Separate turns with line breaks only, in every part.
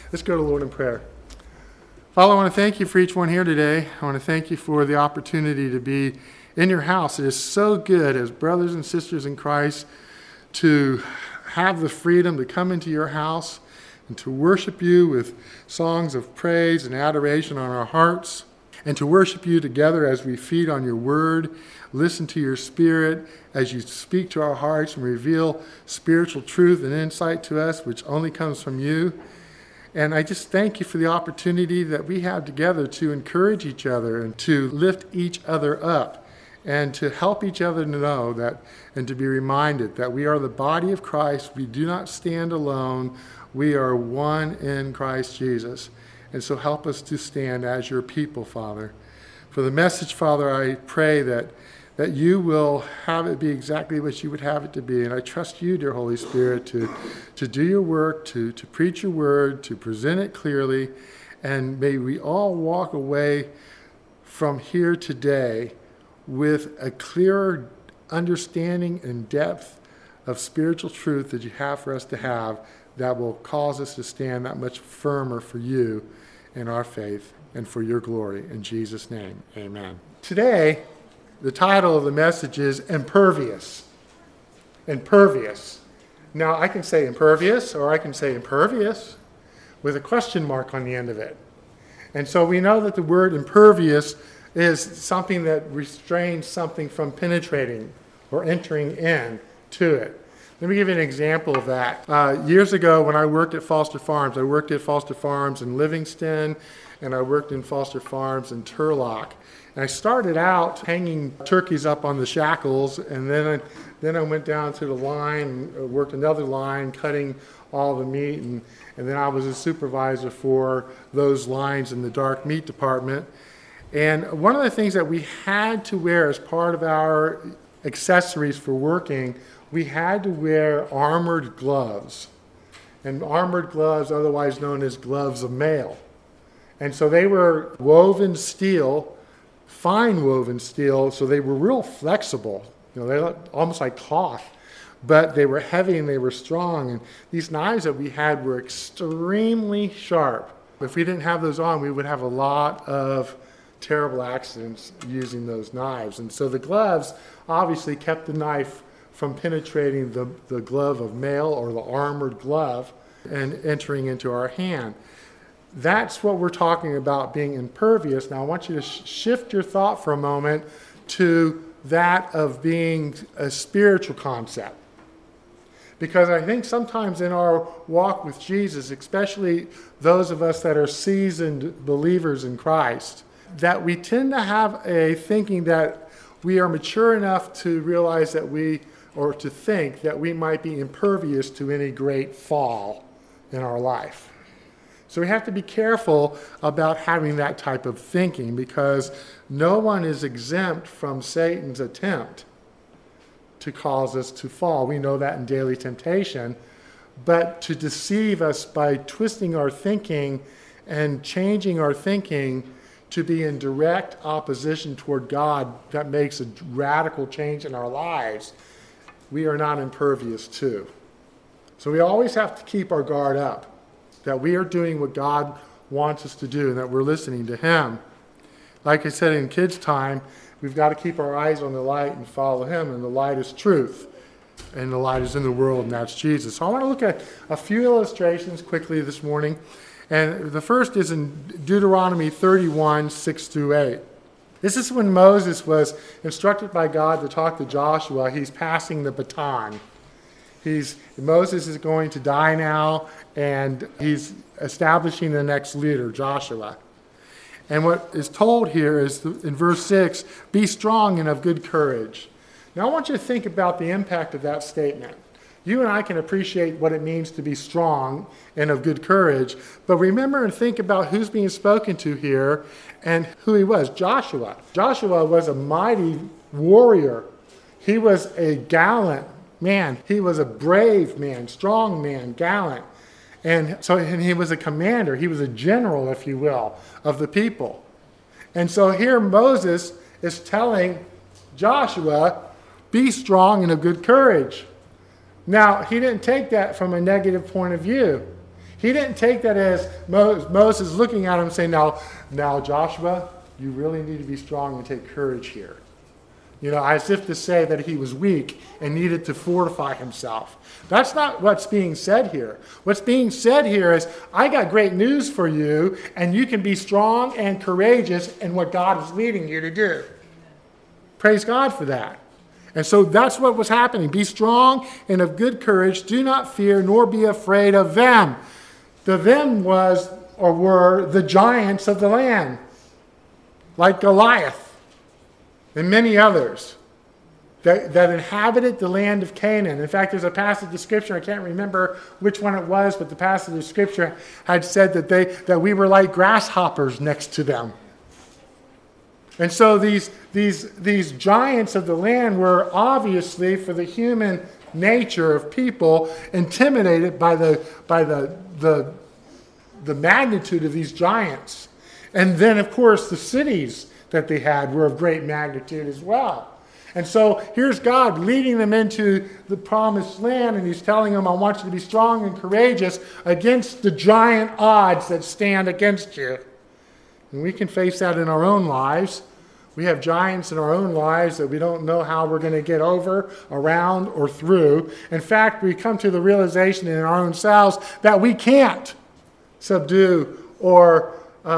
Let's go to the Lord in prayer. Father, I want to thank you for each one here today. I want to thank you for the opportunity to be in your house. It is so good as brothers and sisters in Christ to have the freedom to come into your house and to worship you with songs of praise and adoration on our hearts, and to worship you together as we feed on your word, listen to your spirit as you speak to our hearts and reveal spiritual truth and insight to us, which only comes from you. And I just thank you for the opportunity that we have together to encourage each other and to lift each other up and to help each other to know that and to be reminded that we are the body of Christ. We do not stand alone. We are one in Christ Jesus. And so help us to stand as your people, Father. For the message, Father, I pray that you will have it be exactly what you would have it to be. And I trust you, dear Holy Spirit, to do your work, to preach your word, to present it clearly. And may we all walk away from here today with a clearer understanding and depth of spiritual truth that you have for us to have that will cause us to stand that much firmer for you in our faith and for your glory. In Jesus' name, amen. Today, the title of the message is Impervious. Impervious. Now, I can say impervious or I can say impervious with a question mark on the end of it. And so we know that the word impervious is something that restrains something from penetrating or entering in to it. Let me give you an example of that. Years ago when I worked at Foster Farms in Livingston, and I worked in Foster Farms in Turlock. And I started out hanging turkeys up on the shackles, and then I went down to the line, worked another line, cutting all the meat, and then I was a supervisor for those lines in the dark meat department. And one of the things that we had to wear as part of our accessories for working, we had to wear armored gloves. And armored gloves, otherwise known as gloves of mail. And so they were woven steel, fine woven steel, so they were real flexible. They looked almost like cloth, but they were heavy and they were strong. And these knives that we had were extremely sharp. If we didn't have those on, we would have a lot of terrible accidents using those knives. And so the gloves obviously kept the knife from penetrating the glove of mail or the armored glove and entering into our hand. That's what we're talking about, being impervious. Now I want you to shift your thought for a moment to that of being a spiritual concept. Because I think sometimes in our walk with Jesus, especially those of us that are seasoned believers in Christ, that we tend to have a thinking that we are mature enough to realize that or to think that we might be impervious to any great fall in our life. So we have to be careful about having that type of thinking, because no one is exempt from Satan's attempt to cause us to fall. We know that in daily temptation. But to deceive us by twisting our thinking and changing our thinking to be in direct opposition toward God, that makes a radical change in our lives, we are not impervious to. So we always have to keep our guard up, that we are doing what God wants us to do and that we're listening to Him. Like I said in kids' time, we've got to keep our eyes on the light and follow Him, and the light is truth, and the light is in the world, and that's Jesus. So I want to look at a few illustrations quickly this morning. And the first is in Deuteronomy 31, 6-8. This is when Moses was instructed by God to talk to Joshua. He's passing the baton. Moses is going to die now, and he's establishing the next leader, Joshua. And what is told here is in verse 6, be strong and of good courage. Now I want you to think about the impact of that statement. You and I can appreciate what it means to be strong and of good courage, but remember and think about who's being spoken to here and who he was. Joshua. Joshua was a mighty warrior. He was a gallant man. He was a brave man, strong man, gallant. And he was a commander. He was a general, if you will, of the people. And so here Moses is telling Joshua, be strong and of good courage. Now, he didn't take that from a negative point of view. He didn't take that as Moses looking at him saying, now Joshua, you really need to be strong and take courage here. As if to say that he was weak and needed to fortify himself. That's not what's being said here. What's being said here is, I got great news for you, and you can be strong and courageous in what God is leading you to do. Praise God for that. And so that's what was happening. Be strong and of good courage. Do not fear, nor be afraid of them. The them were the giants of the land, like Goliath and many others that inhabited the land of Canaan. In fact, there's a passage of Scripture, I can't remember which one it was, but the passage of Scripture had said that we were like grasshoppers next to them. And so these giants of the land were obviously, for the human nature of people, intimidated by the magnitude of these giants. And then, of course, the cities that they had were of great magnitude as well. And so here's God leading them into the promised land, and he's telling them, I want you to be strong and courageous against the giant odds that stand against you. And we can face that in our own lives. We have giants in our own lives that we don't know how we're going to get over, around, or through. In fact, we come to the realization in our own selves that we can't subdue or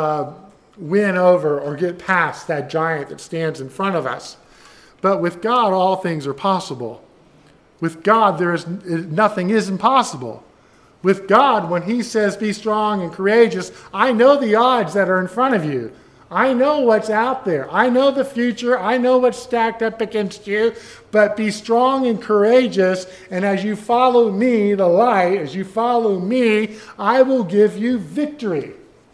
win over or get past that giant that stands in front of us. But with God, all things are possible. With God, nothing is impossible. With God, when he says be strong and courageous, I know the odds that are in front of you. I know what's out there. I know the future. I know what's stacked up against you. But be strong and courageous, and as you follow me, the light, as you follow me, I will give you victory.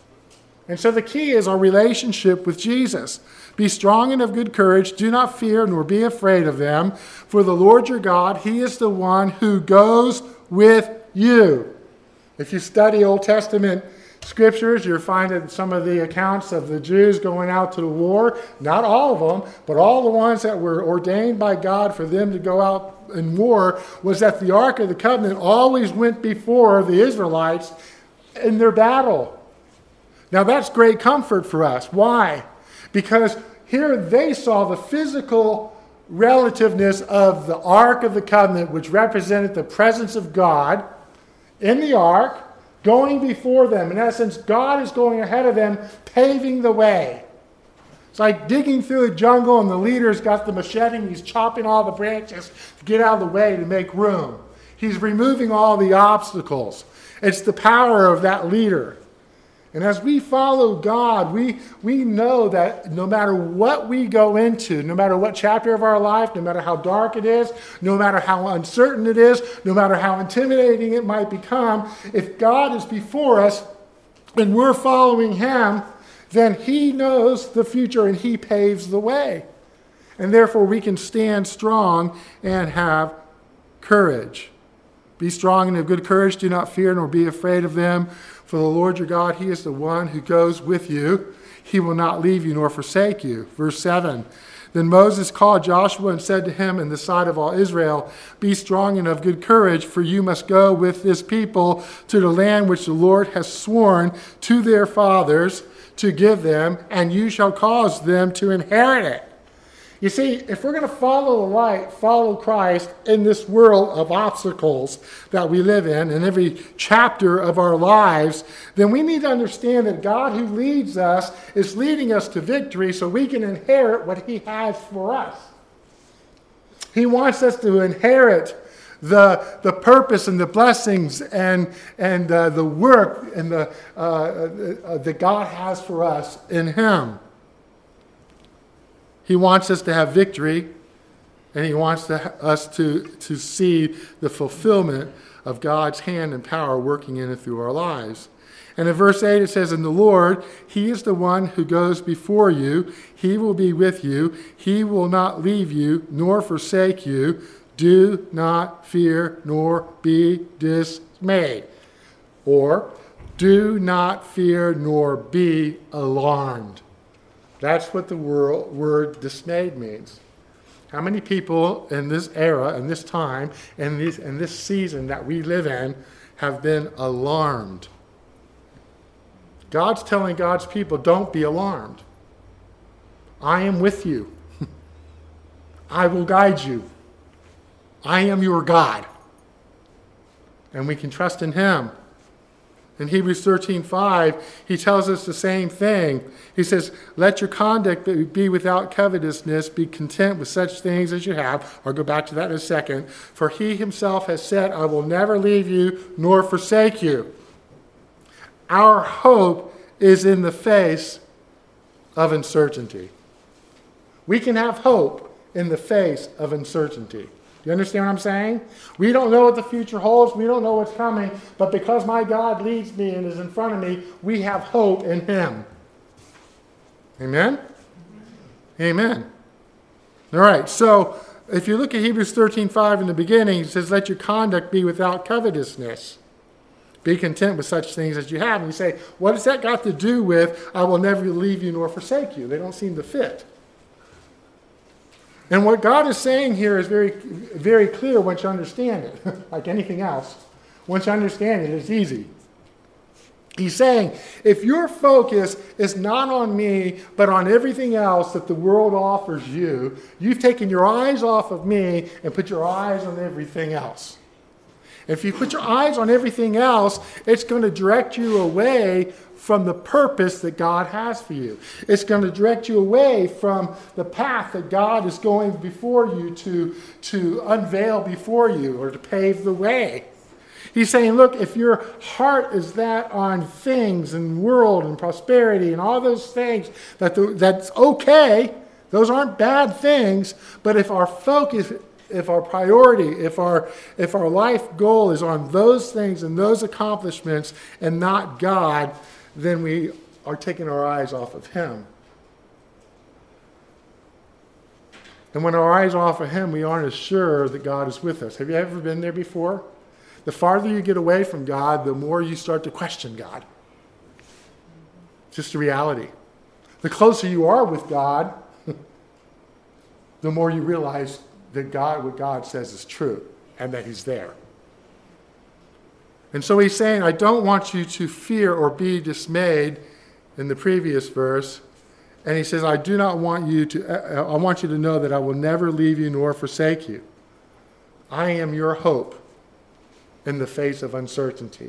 And so the key is our relationship with Jesus. Be strong and of good courage. Do not fear nor be afraid of them. For the Lord your God, he is the one who goes with you. If you study Old Testament Scriptures, you'll find that some of the accounts of the Jews going out to the war, not all of them, but all the ones that were ordained by God for them to go out in war, was that the Ark of the Covenant always went before the Israelites in their battle. Now that's great comfort for us. Why? Because here they saw the physical relativeness of the Ark of the Covenant, which represented the presence of God in the Ark, going before them. In essence, God is going ahead of them, paving the way. It's like digging through a jungle and the leader's got the machete and he's chopping all the branches to get out of the way to make room. He's removing all the obstacles. It's the power of that leader. And as we follow God, we know that no matter what we go into, no matter what chapter of our life, no matter how dark it is, no matter how uncertain it is, no matter how intimidating it might become, if God is before us and we're following him, then he knows the future and he paves the way. And therefore we can stand strong and have courage. Be strong and of good courage. Do not fear nor be afraid of them. For the Lord your God, he is the one who goes with you. He will not leave you nor forsake you. Verse 7. Then Moses called Joshua and said to him in the sight of all Israel, be strong and of good courage, for you must go with this people to the land which the Lord has sworn to their fathers to give them, and you shall cause them to inherit it. You see, if we're going to follow the light, follow Christ in this world of obstacles that we live in every chapter of our lives, then we need to understand that God who leads us is leading us to victory so we can inherit what he has for us. He wants us to inherit the purpose and the blessings and the work and that God has for us in him. He wants us to have victory, and he wants us to see the fulfillment of God's hand and power working in and through our lives. And in verse 8 it says, and the Lord, he is the one who goes before you. He will be with you. He will not leave you nor forsake you. Do not fear nor be dismayed. Or, do not fear nor be alarmed. That's what the word dismayed means. How many people in this era, in this time, in this season that we live in, have been alarmed? God's telling God's people, don't be alarmed. I am with you. I will guide you. I am your God. And we can trust in him. In Hebrews 13:5, he tells us the same thing. He says, let your conduct be without covetousness, be content with such things as you have. I'll go back to that in a second. For he himself has said, I will never leave you nor forsake you. Our hope is in the face of uncertainty. We can have hope in the face of uncertainty. You understand what I'm saying? We don't know what the future holds. We don't know what's coming. But because my God leads me and is in front of me, we have hope in him. Amen? Amen. All right, so if you look at Hebrews 13:5 in the beginning, it says, let your conduct be without covetousness. Be content with such things as you have. And you say, what has that got to do with, I will never leave you nor forsake you? They don't seem to fit. And what God is saying here is very, very clear once you understand it. Like anything else, once you understand it, it's easy. He's saying, if your focus is not on me, but on everything else that the world offers you, you've taken your eyes off of me and put your eyes on everything else. If you put your eyes on everything else, it's going to direct you away from the purpose that God has for you. It's going to direct you away from the path that God is going before you to unveil before you or to pave the way. He's saying, look, if your heart is that on things and world and prosperity and all those things, that's okay. Those aren't bad things. But if our focus, if our priority, if our life goal is on those things and those accomplishments and not God, then we are taking our eyes off of him. And when our eyes are off of him, we aren't as sure that God is with us. Have you ever been there before? The farther you get away from God, the more you start to question God. It's just a reality. The closer you are with God, the more you realize that what God says is true and that he's there. And so he's saying, I don't want you to fear or be dismayed in the previous verse. And he says, I want you to know that I will never leave you nor forsake you. I am your hope in the face of uncertainty.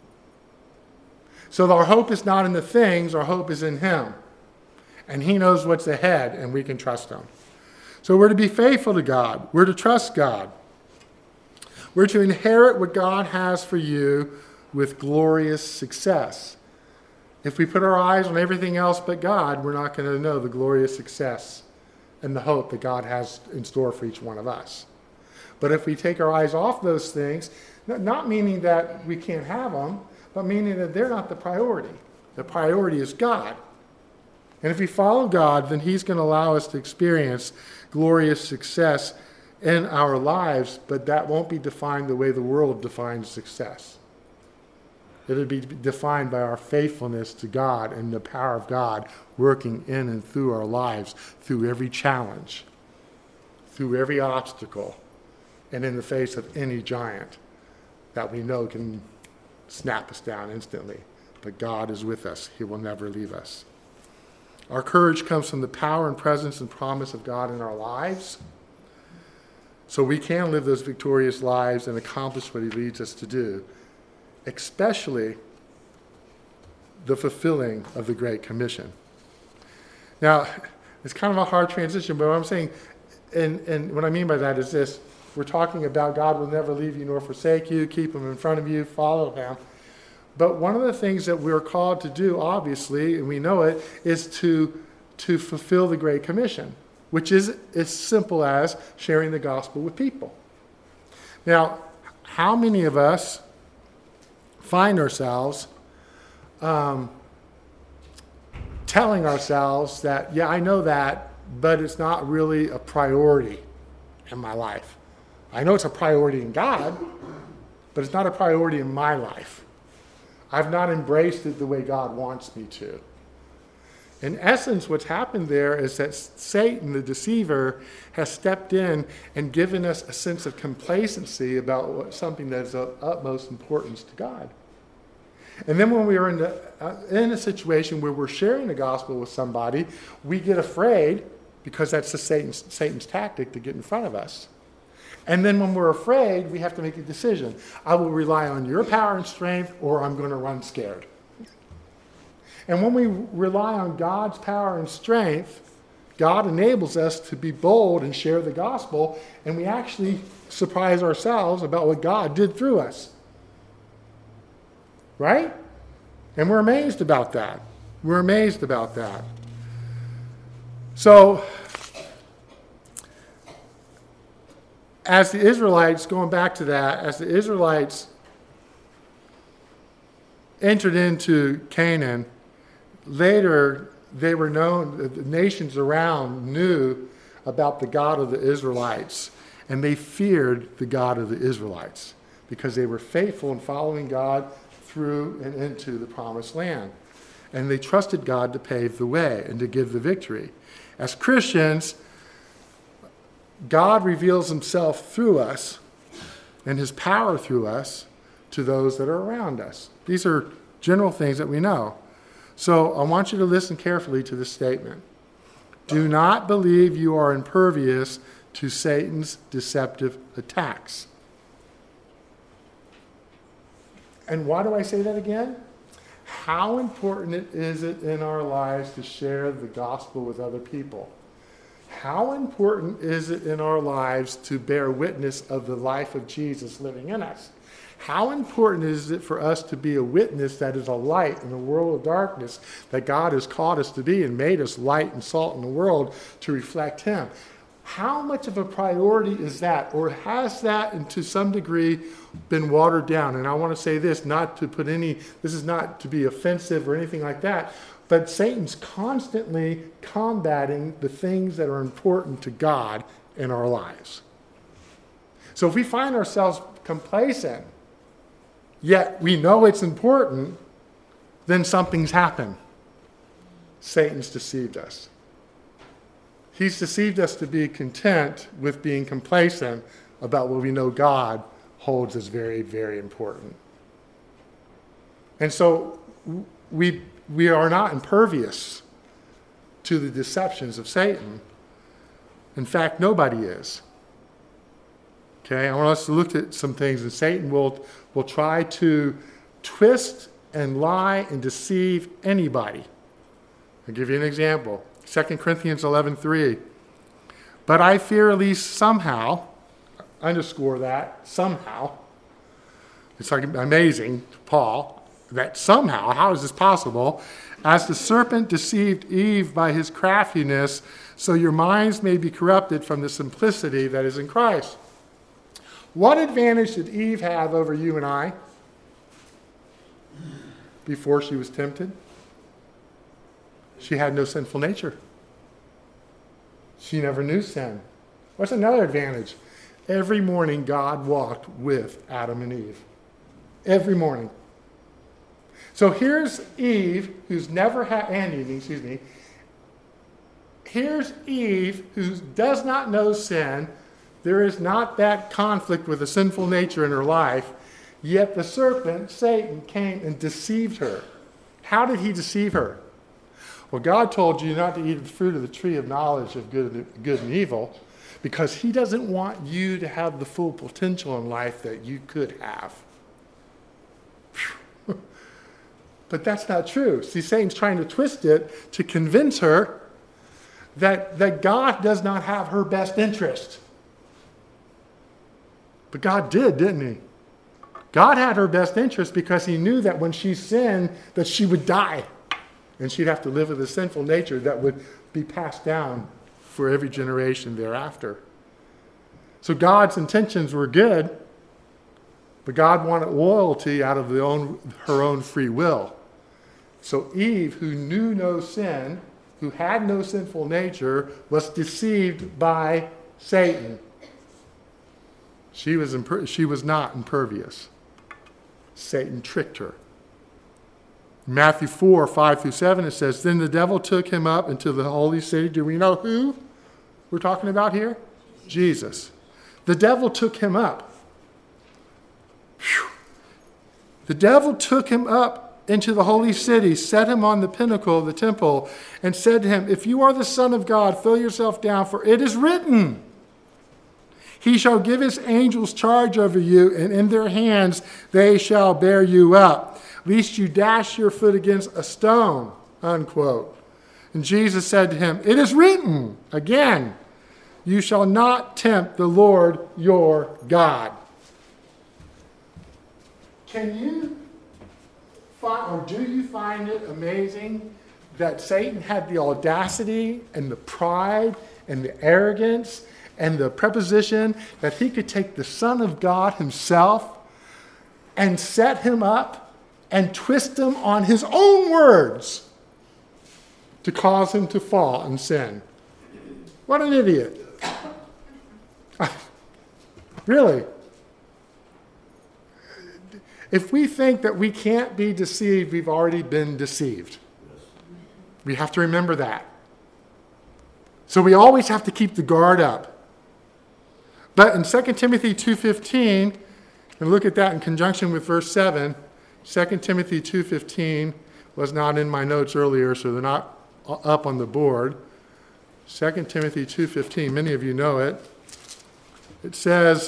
So our hope is not in the things, our hope is in him. And he knows what's ahead, and we can trust him. So we're to be faithful to God. We're to trust God. We're to inherit what God has for you with glorious success. If we put our eyes on everything else but God, we're not going to know the glorious success and the hope that God has in store for each one of us. But if we take our eyes off those things, not meaning that we can't have them, but meaning that they're not the priority. The priority is God. And if we follow God, then he's going to allow us to experience glorious success in our lives, but that won't be defined the way the world defines success. It'll be defined by our faithfulness to God and the power of God working in and through our lives, through every challenge, through every obstacle, and in the face of any giant that we know can snap us down instantly. But God is with us. He will never leave us. Our courage comes from the power and presence and promise of God in our lives. So we can live those victorious lives and accomplish what he leads us to do, especially the fulfilling of the Great Commission. Now, it's kind of a hard transition, but what I'm saying, and what I mean by that is this. We're talking about God will never leave you nor forsake you, keep him in front of you, follow him. But one of the things that we're called to do, obviously, and we know it, is to fulfill the Great Commission, which is as simple as sharing the gospel with people. Now, how many of us find ourselves telling ourselves that, yeah, I know that, but it's not really a priority in my life? I know it's a priority in God, but it's not a priority in my life. I've not embraced it the way God wants me to. In essence, what's happened there is that Satan, the deceiver, has stepped in and given us a sense of complacency about something that is of utmost importance to God. And then when we are in a situation where we're sharing the gospel with somebody, we get afraid because that's Satan's tactic to get in front of us. And then when we're afraid, we have to make a decision. I will rely on your power and strength, or I'm going to run scared. And when we rely on God's power and strength, God enables us to be bold and share the gospel, and we actually surprise ourselves about what God did through us. Right? And we're amazed about that. We're amazed about that. So, as the Israelites, going back to that, as the Israelites entered into Canaan, later they were known, the nations around knew about the God of the Israelites, and they feared the God of the Israelites because they were faithful in following God through and into the promised land. And they trusted God to pave the way and to give the victory. As Christians, God reveals himself through us and his power through us to those that are around us. These are general things that we know. So I want you to listen carefully to this statement. Do not believe you are impervious to Satan's deceptive attacks. And why do I say that again? How important is it in our lives to share the gospel with other people? How important is it in our lives to bear witness of the life of Jesus living in us? How important is it for us to be a witness that is a light in a world of darkness that God has called us to be and made us light and salt in the world to reflect him? How much of a priority is that? Or has that, to some degree, been watered down? And I want to say this, this is not to be offensive or anything like that, but Satan's constantly combating the things that are important to God in our lives. So if we find ourselves complacent, yet we know it's important, then something's happened. Satan's deceived us. He's deceived us to be content with being complacent about what we know God holds as very, very important. And so we are not impervious to the deceptions of Satan. In fact, nobody is. Okay, I want us to look at some things, and Satan will try to twist and lie and deceive anybody. I'll give you an example. 2 Corinthians 11:3. But I fear lest somehow, underscore that, somehow. It's like amazing, Paul, that somehow, how is this possible? As the serpent deceived Eve by his craftiness, so your minds may be corrupted from the simplicity that is in Christ. What advantage did Eve have over you and I before she was tempted? She had no sinful nature. She never knew sin. What's another advantage? Every morning God walked with Adam and Eve. Every morning. So here's Eve, who's never had, and Eve, excuse me. Here's Eve, who does not know sin. There is not that conflict with a sinful nature in her life. Yet the serpent, Satan, came and deceived her. How did he deceive her? Well, God told you not to eat of the fruit of the tree of knowledge of good and evil because he doesn't want you to have the full potential in life that you could have. But that's not true. See, Satan's trying to twist it to convince her that God does not have her best interest. But God did, didn't he? God had her best interest because he knew that when she sinned, that she would die. And she'd have to live with a sinful nature that would be passed down for every generation thereafter. So God's intentions were good, but God wanted loyalty out of her own free will. So Eve, who knew no sin, who had no sinful nature, was deceived by Satan. She was not impervious. Satan tricked her. Matthew 4:5-7, it says, Then the devil took him up into the holy city. Do we know who we're talking about here? Jesus. The devil took him up. Whew. The devil took him up into the holy city, set him on the pinnacle of the temple, and said to him, "If you are the Son of God, throw yourself down, for it is written, He shall give his angels charge over you, and in their hands they shall bear you up, lest you dash your foot against a stone," unquote. And Jesus said to him, "It is written," again, "you shall not tempt the Lord your God." Can you find, or do you find it amazing that Satan had the audacity and the pride and the arrogance and the preposition that he could take the Son of God himself and set him up and twist him on his own words to cause him to fall and sin? What an idiot. Really. If we think that we can't be deceived, we've already been deceived. We have to remember that. So we always have to keep the guard up. But in 2 Timothy 2:15, and look at that in conjunction with verse 7, 2 Timothy 2:15 was not in my notes earlier, so they're not up on the board. 2 Timothy 2:15, many of you know it. It says,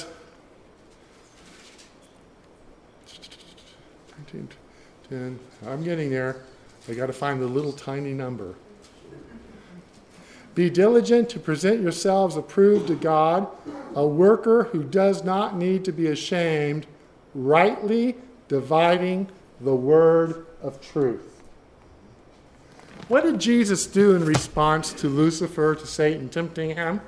10, I'm getting there. I got to find the little tiny number. "Be diligent to present yourselves approved to God, a worker who does not need to be ashamed, rightly dividing the word of truth." What did Jesus do in response to Lucifer, to Satan tempting him?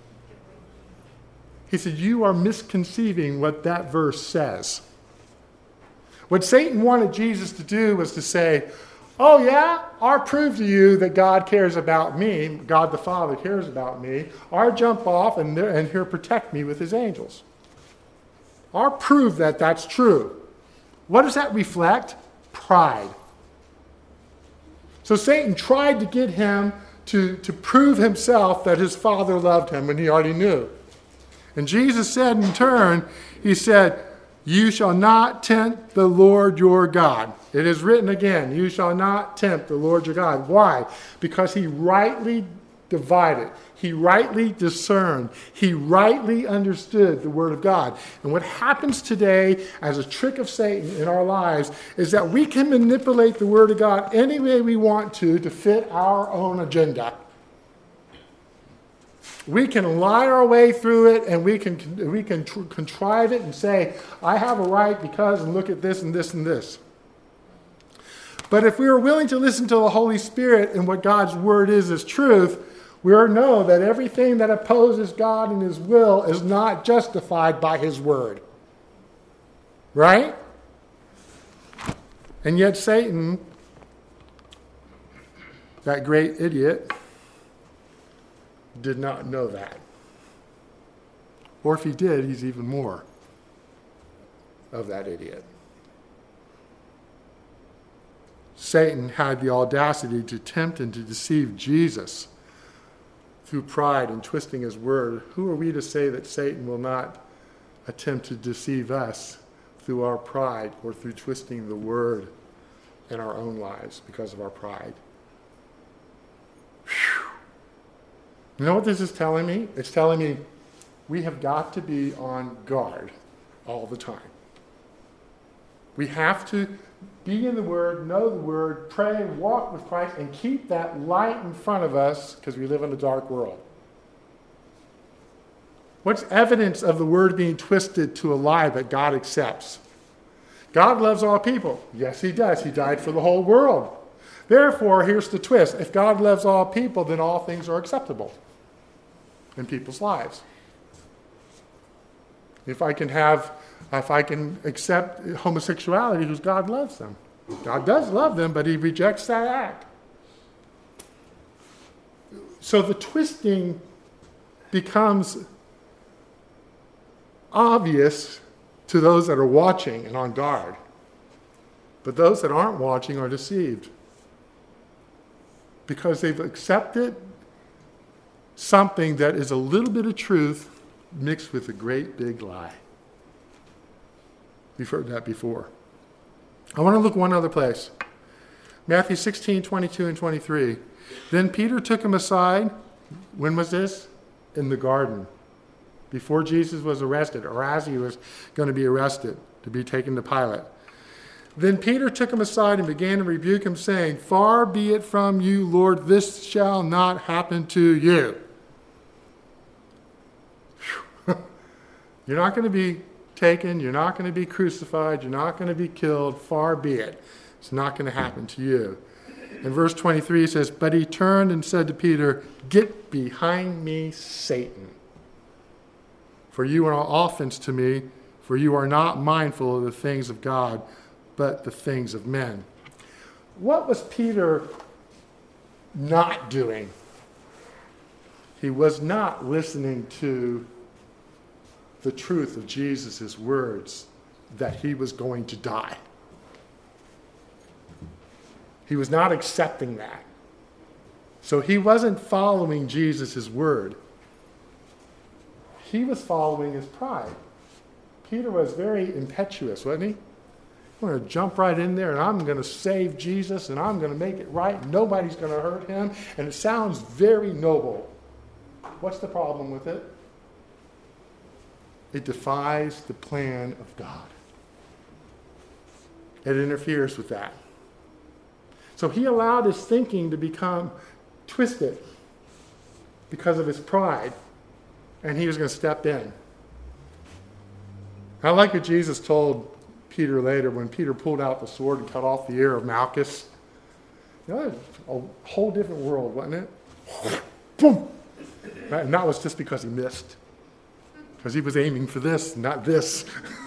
He said, "You are misconceiving what that verse says." What Satan wanted Jesus to do was to say, "Oh yeah, I'll prove to you that God cares about me, God the Father cares about me. I'll jump off and he'll protect me with his angels. I'll prove that that's true." What does that reflect? Pride. So Satan tried to get him to prove himself that his Father loved him when he already knew. And Jesus said in turn, he said, "You shall not tempt the Lord your God." It is written again, "You shall not tempt the Lord your God." Why? Because he rightly divided. He rightly discerned. He rightly understood the Word of God. And what happens today as a trick of Satan in our lives is that we can manipulate the Word of God any way we want to fit our own agenda. We can lie our way through it, and we can contrive it and say, "I have a right because," and look at this and this and this. But if we are willing to listen to the Holy Spirit and what God's word is as truth, we know that everything that opposes God and his will is not justified by his word. Right? And yet Satan, that great idiot, did not know that. Or if he did, he's even more of that idiot. Satan had the audacity to tempt and to deceive Jesus through pride and twisting his word. Who are we to say that Satan will not attempt to deceive us through our pride or through twisting the word in our own lives because of our pride? Whew. You know what this is telling me? It's telling me we have got to be on guard all the time. We have to be in the Word, know the Word, pray and walk with Christ, and keep that light in front of us because we live in a dark world. What's evidence of the Word being twisted to a lie that God accepts? God loves all people. Yes, he does. He died for the whole world. Therefore, here's the twist. If God loves all people, then all things are acceptable in people's lives. If I can accept homosexuality because God loves them. God does love them, but he rejects that act. So the twisting becomes obvious to those that are watching and on guard. But those that aren't watching are deceived because they've accepted something that is a little bit of truth mixed with a great big lie. We've heard that before. I want to look one other place. Matthew 16, 22 and 23. Then Peter took him aside. When was this? In the garden. Before Jesus was arrested, or as he was going to be arrested, to be taken to Pilate. Then Peter took him aside and began to rebuke him, saying, "Far be it from you, Lord, this shall not happen to you." You're not going to be taken. You're not going to be crucified. You're not going to be killed. Far be it. It's not going to happen to you. In verse 23 it says, "But he turned and said to Peter, 'Get behind me, Satan. For you are an offense to me, for you are not mindful of the things of God, but the things of men.'" What was Peter not doing? He was not listening to the truth of Jesus' words that he was going to die. He was not accepting that. So he wasn't following Jesus' word. He was following his pride. Peter was very impetuous, wasn't he? I'm going to jump right in there and I'm going to save Jesus and I'm going to make it right. Nobody's going to hurt him. And it sounds very noble. What's the problem with it? It defies the plan of God. It interferes with that. So he allowed his thinking to become twisted because of his pride, and he was going to step in. I like what Jesus told Peter later when Peter pulled out the sword and cut off the ear of Malchus. You know, a whole different world, wasn't it? Boom! Right? And that was just because he missed. Because he was aiming for this, not this.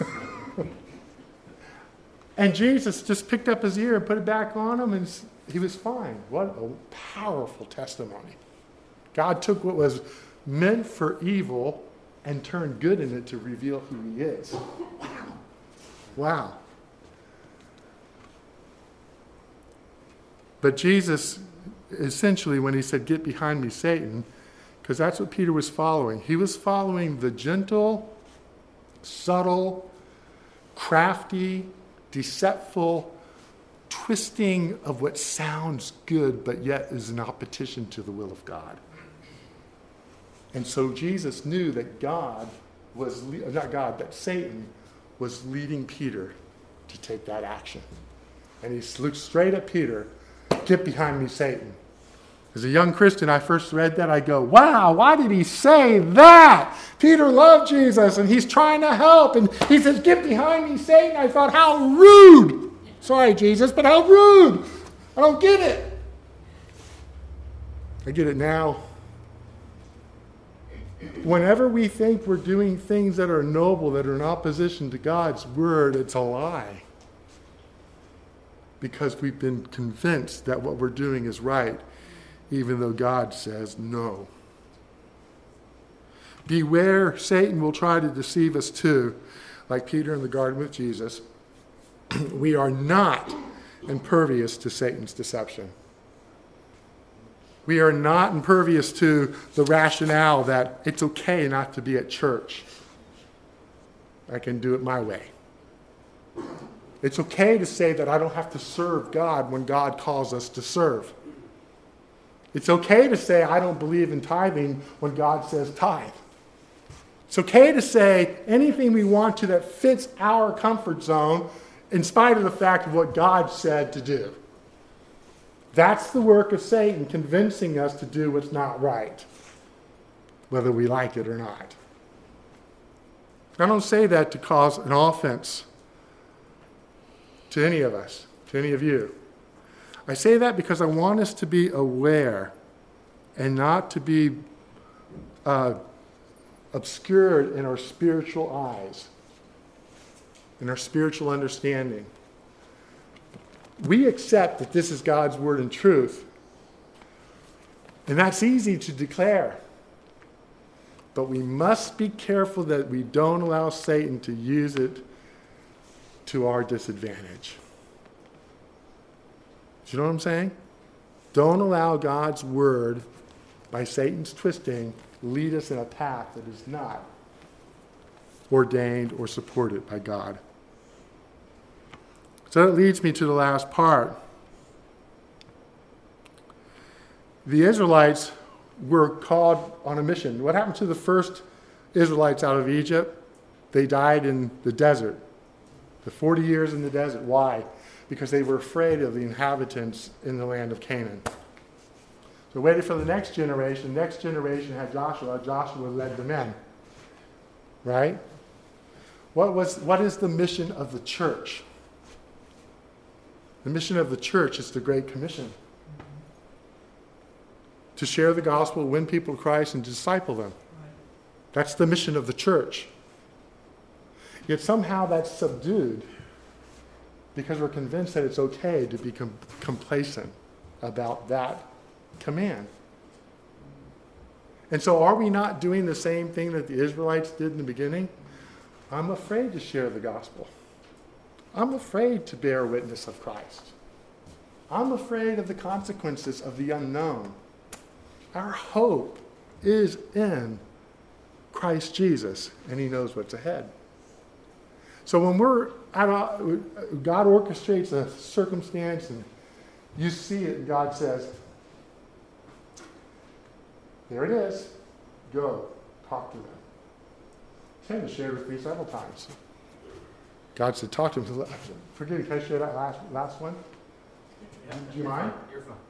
And Jesus just picked up his ear and put it back on him, and he was fine. What a powerful testimony. God took what was meant for evil and turned good in it to reveal who he is. Wow. Wow. But Jesus, essentially, when he said, "Get behind me, Satan," because that's what Peter was following. He was following the gentle, subtle, crafty, deceitful twisting of what sounds good but yet is in opposition to the will of God. And so Jesus knew that Satan was leading Peter to take that action. And he looked straight at Peter, "Get behind me, Satan." As a young Christian, I first read that, I go, wow, why did he say that? Peter loved Jesus, and he's trying to help, and he says, "Get behind me, Satan." I thought, how rude. Sorry, Jesus, but how rude. I don't get it. I get it now. Whenever we think we're doing things that are noble, that are in opposition to God's word, it's a lie. Because we've been convinced that what we're doing is right, even though God says no. Beware, Satan will try to deceive us too, like Peter in the garden with Jesus. We are not impervious to Satan's deception. We are not impervious to the rationale that it's okay not to be at church. I can do it my way. It's okay to say that I don't have to serve God when God calls us to serve. It's okay to say I don't believe in tithing when God says tithe. It's okay to say anything we want to that fits our comfort zone in spite of the fact of what God said to do. That's the work of Satan, convincing us to do what's not right, whether we like it or not. I don't say that to cause an offense to any of us, to any of you. I say that because I want us to be aware and not to be obscured in our spiritual eyes, in our spiritual understanding. We accept that this is God's word and truth, and that's easy to declare. But we must be careful that we don't allow Satan to use it to our disadvantage. Do you know what I'm saying? Don't allow God's word, by Satan's twisting, lead us in a path that is not ordained or supported by God. So that leads me to the last part. The Israelites were called on a mission. What happened to the first Israelites out of Egypt? They died in the desert. The 40 years in the desert. Why? Because they were afraid of the inhabitants in the land of Canaan. So waited for the next generation. The next generation had Joshua. Joshua led them in. Right? What is the mission of the church? The mission of the church is the Great Commission. To share the gospel, win people to Christ, and disciple them. That's the mission of the church. Yet somehow that's subdued because we're convinced that it's okay to be complacent about that command. And so are we not doing the same thing that the Israelites did in the beginning? I'm afraid to share the gospel. I'm afraid to bear witness of Christ. I'm afraid of the consequences of the unknown. Our hope is in Christ Jesus, and he knows what's ahead. So when God orchestrates a circumstance and you see it, and God says, there it is. Go. Talk to them. Ken shared with me several times. God said, talk to him. Forgive me, can I share that last one?
Yeah,
do you mind?
You're fine.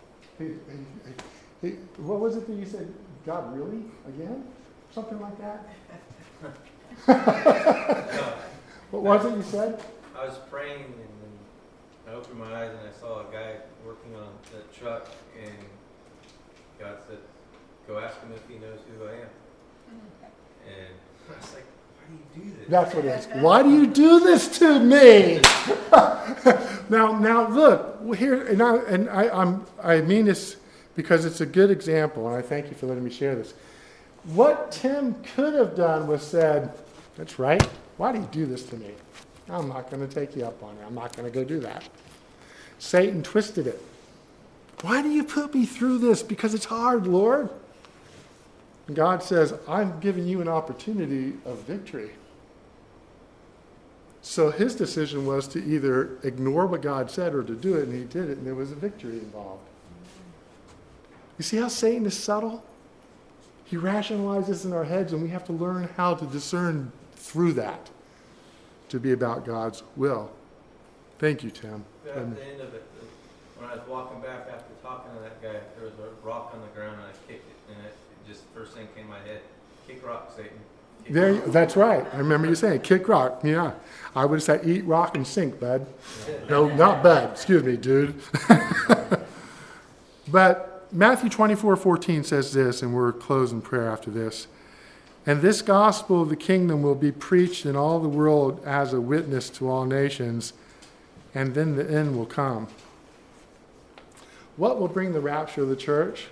Hey, what was it that you said? God, really? Again? Something like that? What was it you said?
I was praying and then I opened my eyes and I saw a guy working on the truck and God said, go ask him if he knows who I am. And I was like, why do you do this?
That's what it is. Why do you do this to me? now look here, and I mean this because it's a good example, and I thank you for letting me share this. What Tim could have done was said, that's right. Why do you do this to me? I'm not going to take you up on it. I'm not going to go do that. Satan twisted it. Why do you put me through this? Because it's hard, Lord. And God says, I'm giving you an opportunity of victory. So his decision was to either ignore what God said or to do it, and he did it, and there was a victory involved. You see how Satan is subtle? He rationalizes in our heads, and we have to learn how to discern through that to be about God's will. Thank you, Tim.
At the end of it, when I was walking back after talking to that guy, there was a rock on the ground and I kicked it, and it just first thing came in my head, kick rock, Satan. Kick rock.
That's right. I remember you saying, kick rock. Yeah. I would have said, eat rock and sink, bud. No, not bud. Excuse me, dude. But Matthew 24:14 says this, and we'll close in prayer after this. And this gospel of the kingdom will be preached in all the world as a witness to all nations, and then the end will come. What will bring the rapture of the church?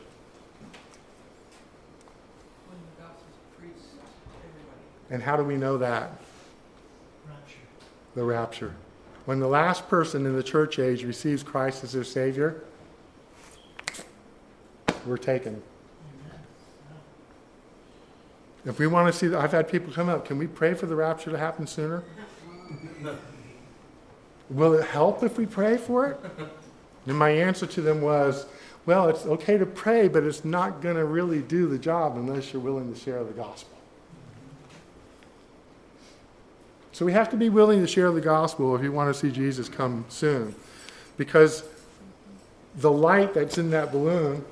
When the gospel is preached to everybody.
And how do we know that?
Rapture.
The rapture. When the last person in the church age receives Christ as their Savior, we're taken. If we want to see, I've had people come up, can we pray for the rapture to happen sooner? Will it help if we pray for it? And my answer to them was, well, it's okay to pray, but it's not going to really do the job unless you're willing to share the gospel. So we have to be willing to share the gospel if you want to see Jesus come soon. Because the light that's in that balloon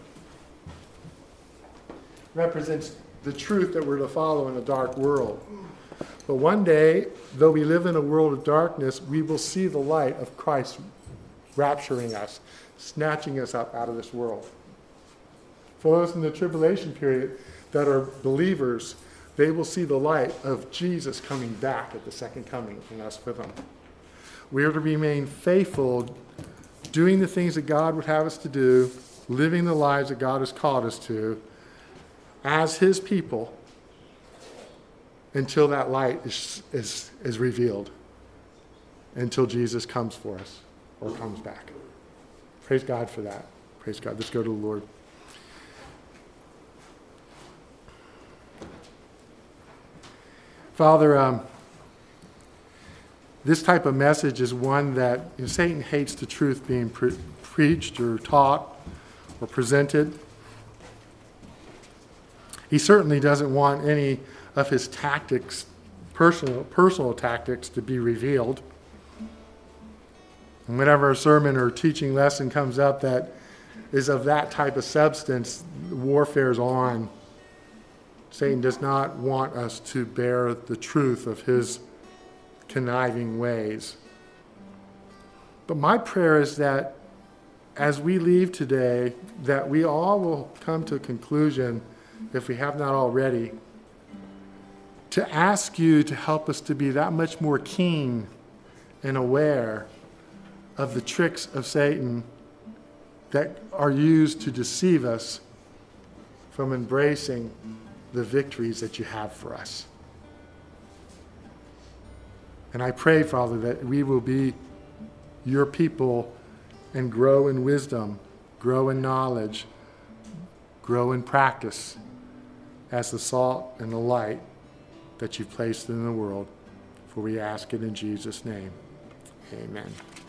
represents the truth that we're to follow in a dark world. But one day, though we live in a world of darkness, we will see the light of Christ rapturing us, snatching us up out of this world. For those in the tribulation period that are believers, they will see the light of Jesus coming back at the second coming and us with him. We are to remain faithful, doing the things that God would have us to do, living the lives that God has called us to, as his people, until that light is revealed, until Jesus comes for us or comes back. Praise God for that. Praise God. Let's go to the Lord. Father, this type of message is one that Satan hates the truth being preached or taught or presented. He certainly doesn't want any of his tactics, personal tactics, to be revealed. And whenever a sermon or teaching lesson comes up that is of that type of substance, warfare is on. Satan does not want us to bear the truth of his conniving ways. But my prayer is that as we leave today, that we all will come to a conclusion, if we have not already, to ask you to help us to be that much more keen and aware of the tricks of Satan that are used to deceive us from embracing the victories that you have for us. And I pray, Father, that we will be your people and grow in wisdom, grow in knowledge, grow in practice as the salt and the light that you've placed in the world. For we ask it in Jesus' name. Amen.